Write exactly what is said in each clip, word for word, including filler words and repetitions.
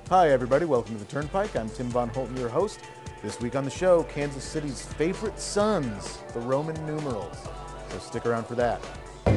Hi, everybody. Welcome to the Turnpike. I'm Tim Von Holten, your host. This week on the show, Kansas City's favorite sons, the Roman numerals. So stick around for that.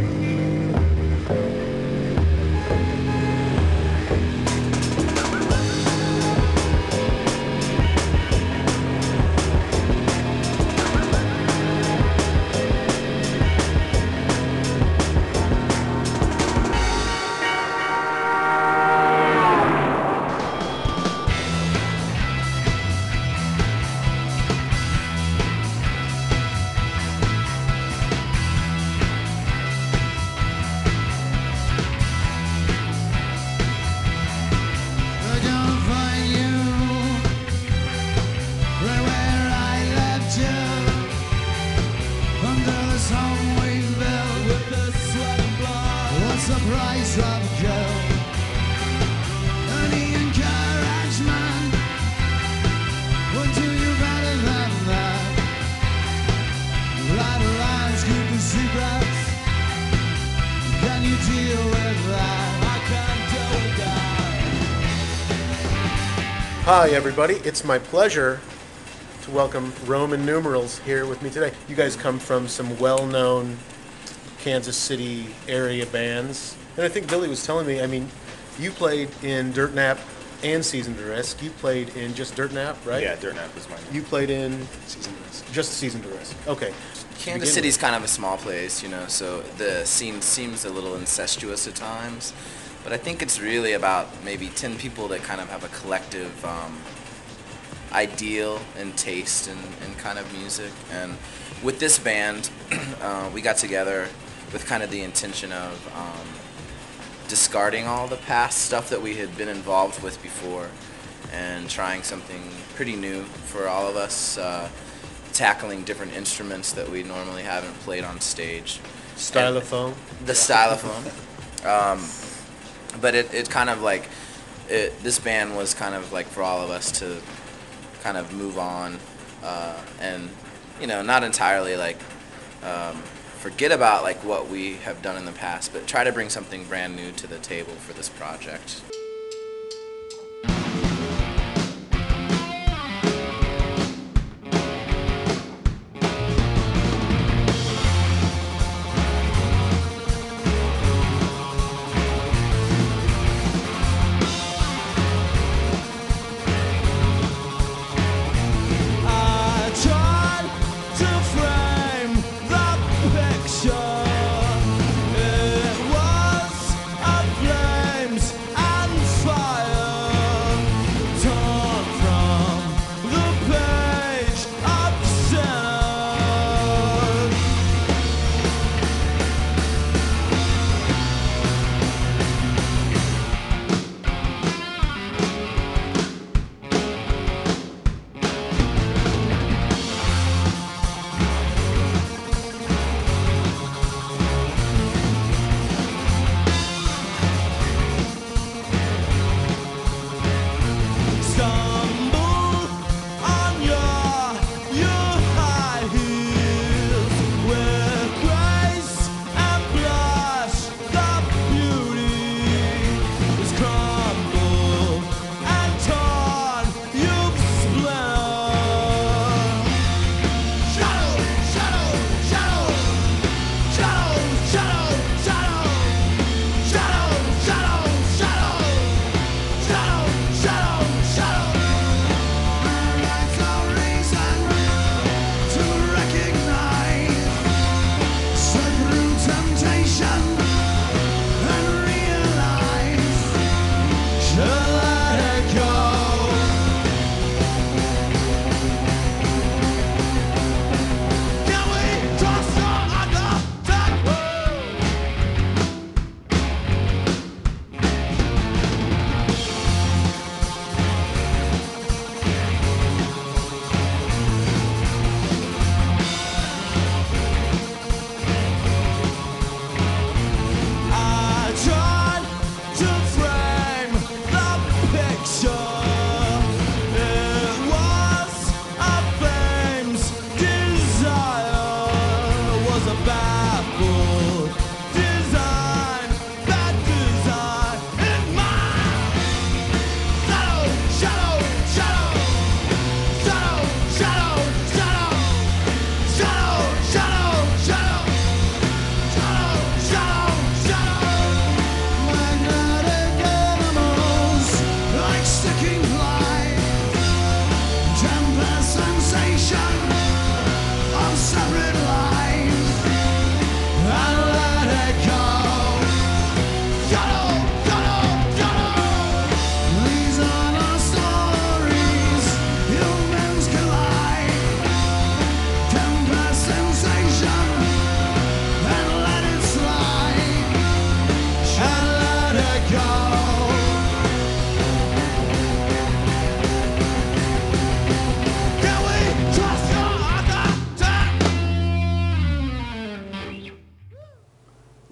Hi, everybody. It's my pleasure to welcome Roman Numerals here with me today. You guys come from some well-known Kansas City area bands. And I think Billy was telling me, I mean, you played in Dirt Nap and Season to Risk. You played in just Dirt Nap, right? Yeah, Dirt Nap was mine. You played in Season to Risk. Just Season to Risk. Okay. Kansas City's kind of a small place, you know, so the scene seems a little incestuous at times. But I think it's really about maybe ten people that kind of have a collective um, ideal and taste in, in kind of music. And with this band, uh, we got together with kind of the intention of um, discarding all the past stuff that we had been involved with before and trying something pretty new for all of us, uh, tackling different instruments that we normally haven't played on stage. Stylophone. And the stylophone. Um, But it, it kind of like, it, this band was kind of like for all of us to kind of move on uh, and, you know, not entirely like um, forget about like what we have done in the past, but try to bring something brand new to the table for this project.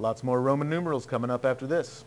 Lots more Roman numerals coming up after this.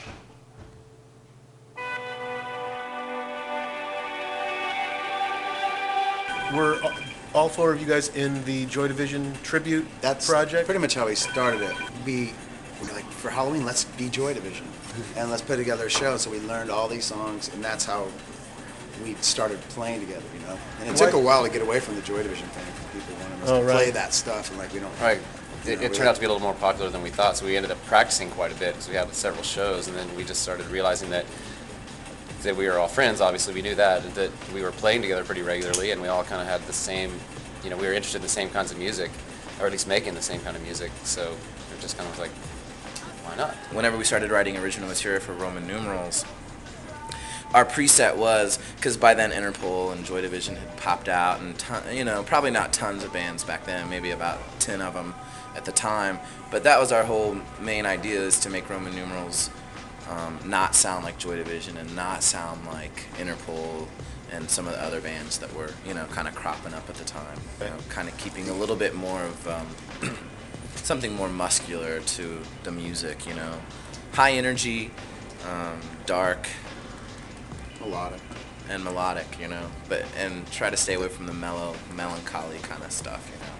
Were all four of you guys in the Joy Division tribute That's project? pretty much how we started it. We were like, for Halloween, let's be Joy Division, and let's put together a show. So we learned all these songs, and that's how we started playing together, you know. And it took What- a while to get away from the Joy Division thing. People wanted us Oh, to right. play that stuff, and like we don't. Right. you It, know, it we turned like- out to be a little more popular than we thought, so we ended up practicing quite a bit because we had several shows, and then we just started realizing that that we were all friends. Obviously, we knew that that we were playing together pretty regularly, and we all kind of had the same, you know, we were interested in the same kinds of music, or at least making the same kind of music. So it just kind of was like, why not? Whenever we started writing original material for Roman numerals, our preset was, because by then Interpol and Joy Division had popped out, and ton, you know, probably not tons of bands back then, maybe about ten of them at the time, but that was our whole main idea, is to make Roman numerals um, not sound like Joy Division and not sound like Interpol and some of the other bands that were, you know, kind of cropping up at the time. You know, kind of keeping a little bit more of um, something more muscular to the music, you know. High energy, um, dark, melodic. and melodic, you know, but and try to stay away from the mellow, melancholy kind of stuff, you know.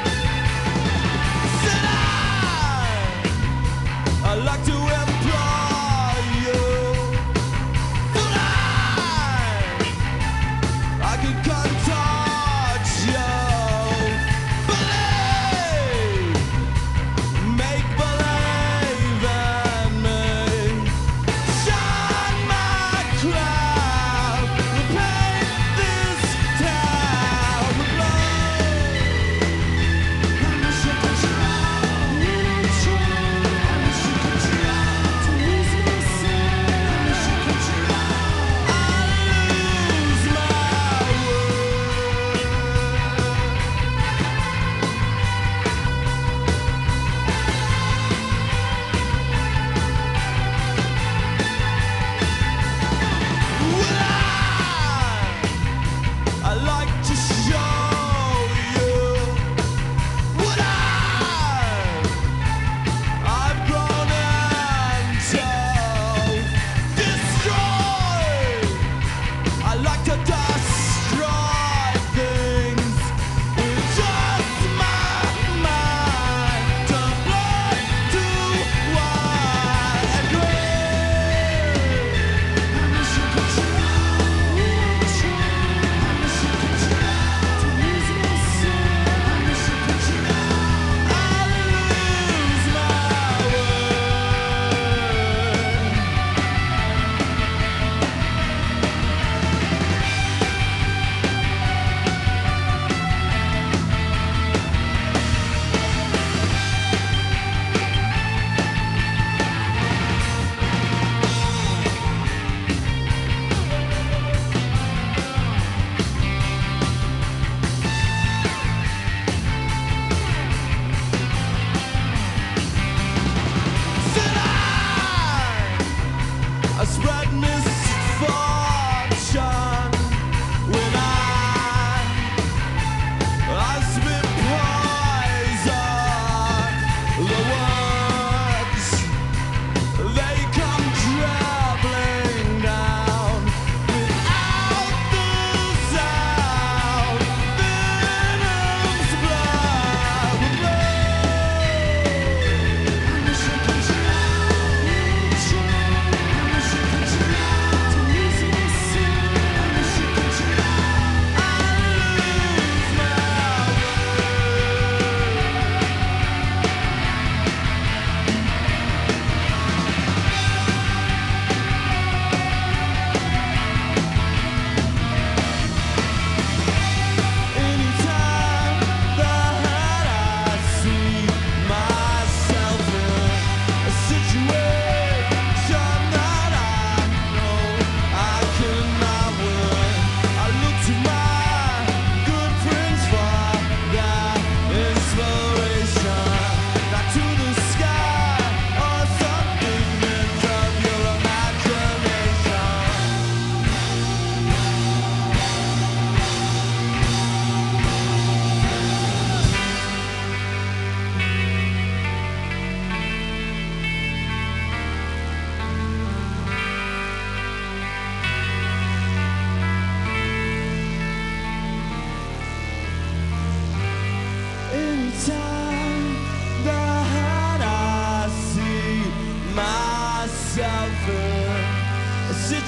I like to employ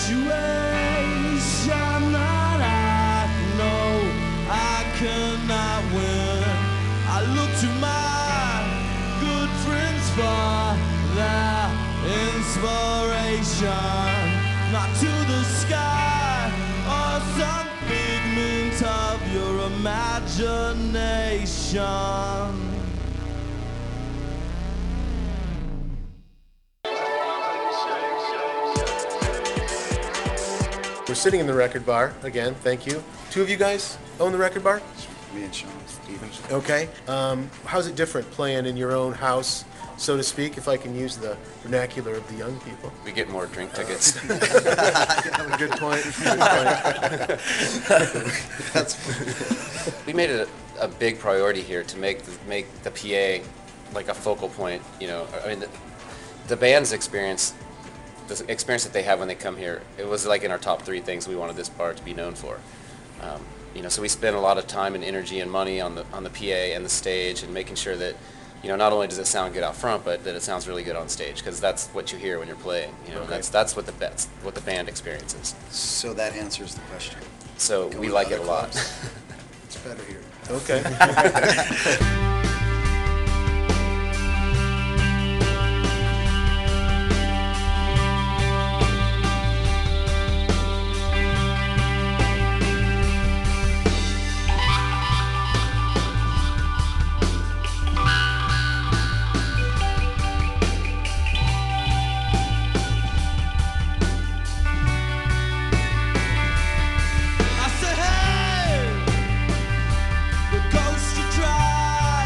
situation that I know I cannot win. I look to my good friends for their inspiration, not to the sky or some figment of your imagination. We're sitting in the record bar again. Thank you. Two of you guys own the record bar. Me and Sean Stevens. Okay. Um, how's it different playing in your own house, so to speak, if I can use the vernacular of the young people? We get more drink tickets. Good point. Good point. That's We made it a, a big priority here to make the, make the P A like a focal point. You know, I mean, the, the band's experience, the experience that they have when they come here, it was like in our top three things we wanted this bar to be known for. Um, you know, so we spend a lot of time and energy and money on the on the P A and the stage and making sure that, you know, not only does it sound good out front, but that it sounds really good on stage, because that's what you hear when you're playing. You know, Okay. that's that's what the that's what the band experiences. so that answers the question. So Go we with like it other a lot. clubs. It's better here. Okay. I say, hey, the ghost you tried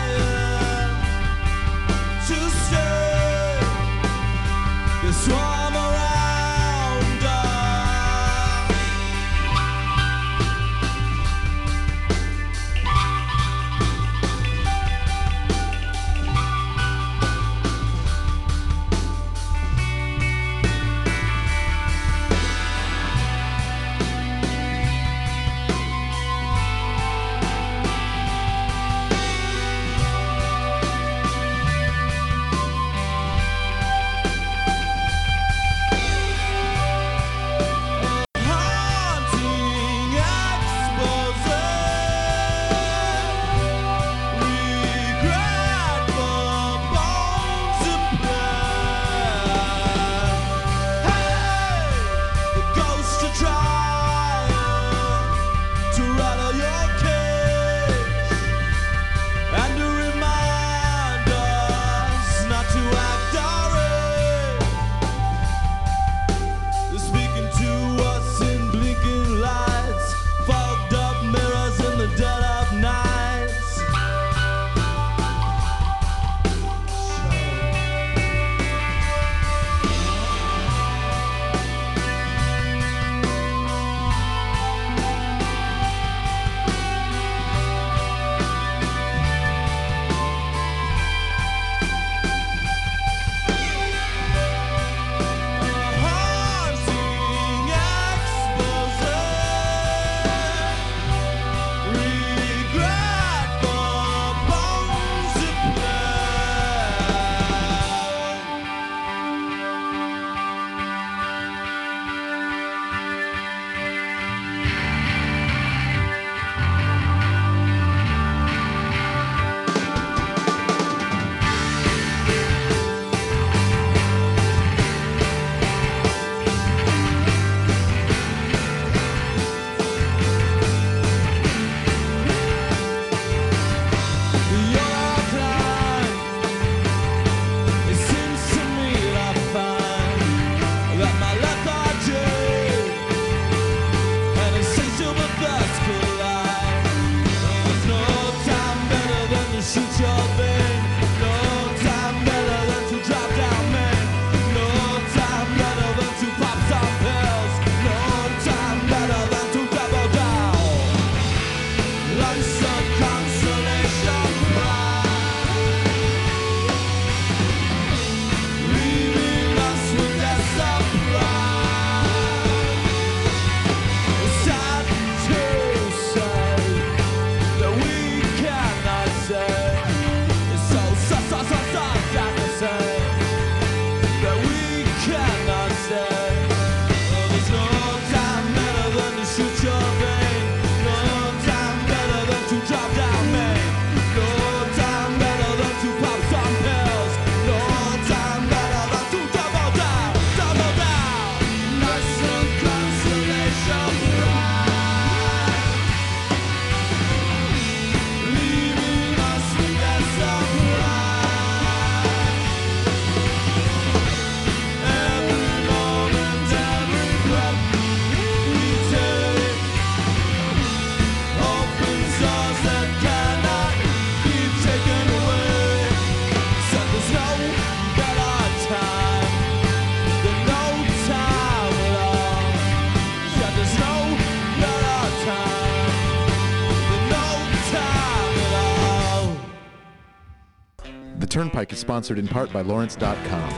Turnpike is sponsored in part by Lawrence dot com.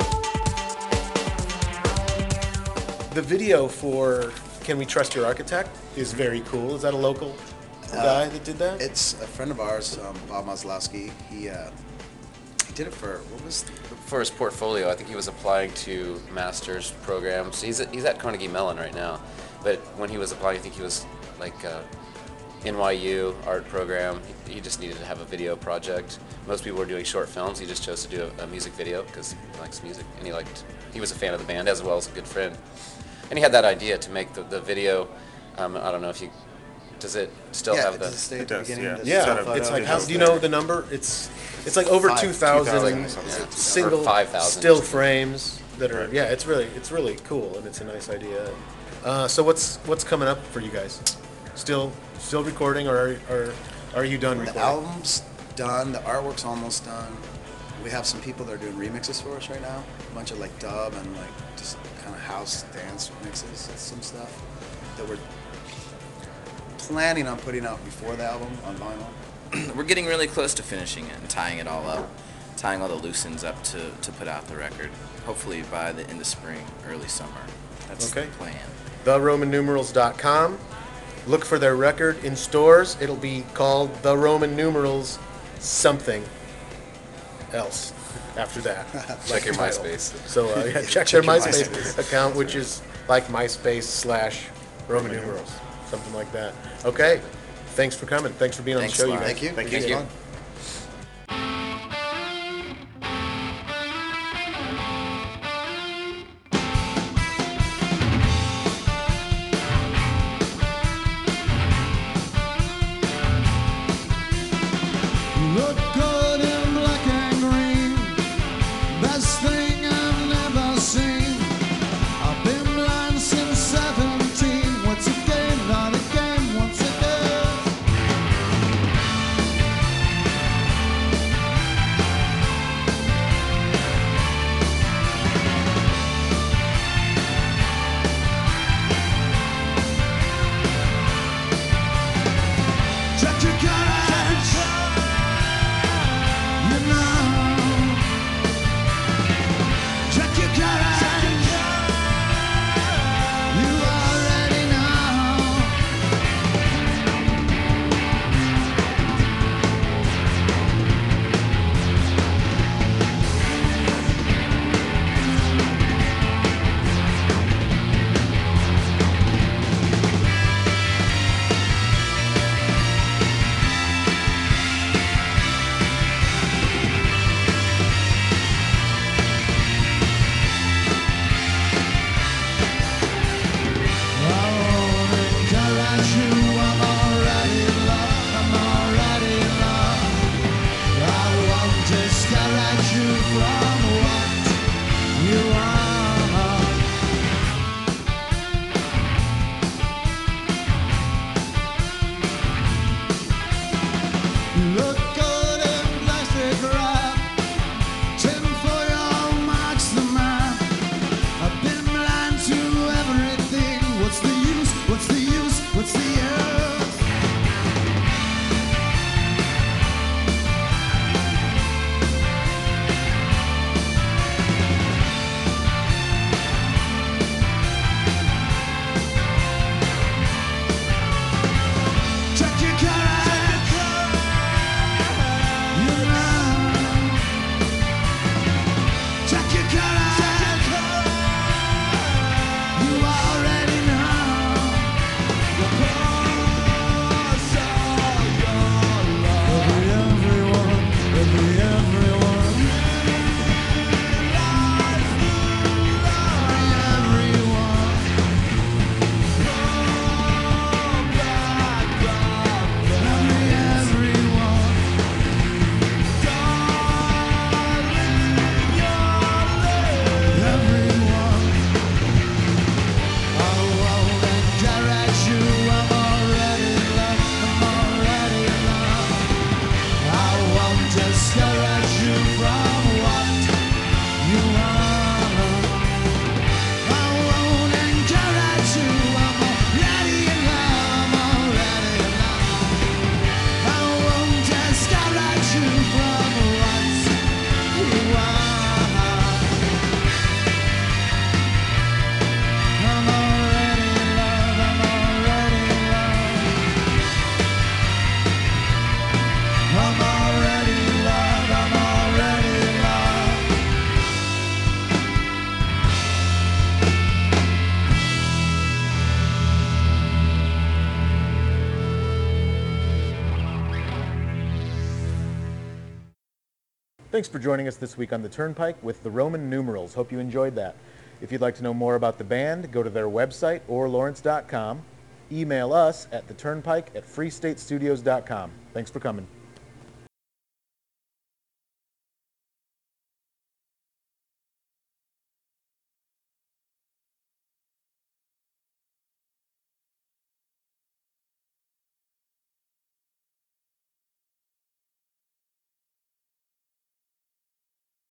The video for Can We Trust Your Architect is very cool. Is that a local guy that did that? It's a friend of ours, um, Bob Maslowski. He uh, he did it for what was For his portfolio, I think he was applying to master's programs. He's at, he's at Carnegie Mellon right now, but when he was applying, I think he was like uh, N Y U art program. He, he just needed to have a video project. Most people were doing short films. He just chose to do a, a music video because he likes music and he liked. He was a fan of the band as well as a good friend, and he had that idea to make the, the video. Um, I don't know if you. Does it still yeah, have the? does it stay at It the does, beginning? yeah. Does it Yeah, still it's photo? like, how, Does do you it- know the number? It's it's like over Five- two thousand two thousand something. single Or five thousand. still frames that are, yeah, it's really, it's really cool, and it's a nice idea. Uh, so what's, what's coming up for you guys? Still, still recording, or are, or are you done The recording? album's done. The artwork's almost done. We have some people that are doing remixes for us right now. A bunch of like dub and like just kind of house dance mixes and some stuff that we're planning on putting out before the album on vinyl. We're getting really close to finishing it and tying it all up, tying all the loose ends up to, to put out the record. Hopefully by the end of spring, early summer. That's Okay. the plan. the roman numerals dot com. Look for their record in stores. It'll be called The Roman Numerals something else after that. Check your the title. MySpace. So uh, yeah, check, Check their your MySpace, MySpace. account, which is like MySpace slash Roman numerals, something like that. Okay, thanks for coming. Thanks for being Thanks on a the show, you lot. guys. Thank you. Thank It's you. fun. Look good in black and green. Best thing I've never seen. I've been blind since seventeen. Once again, not again, once again. Check your courage. You know. Check your courage. You already know. I won't encourage you. I'm already loved. I'm already loved. I won't discourage you from what you are. You look good in plastic wrap. Tin foil marks the map. I've been blind to everything. What's the use? What's the use? What's the use? Check your courage. You know. Check your courage. You already know. The cause of your love. Every everyone, every everyone. Every everyone. Every everyone. Everyone, I won't encourage you. I'm already loved. I'm already loved. I won't discourage you from what you are. I won't encourage you. I'm already in love. I'm already in love. I won't discourage you from what Thanks for joining us this week on The Turnpike with the Roman numerals. Hope you enjoyed that. If you'd like to know more about the band, go to their website or Lawrence dot com. Email us at the turnpike at free state studios dot com. Thanks for coming.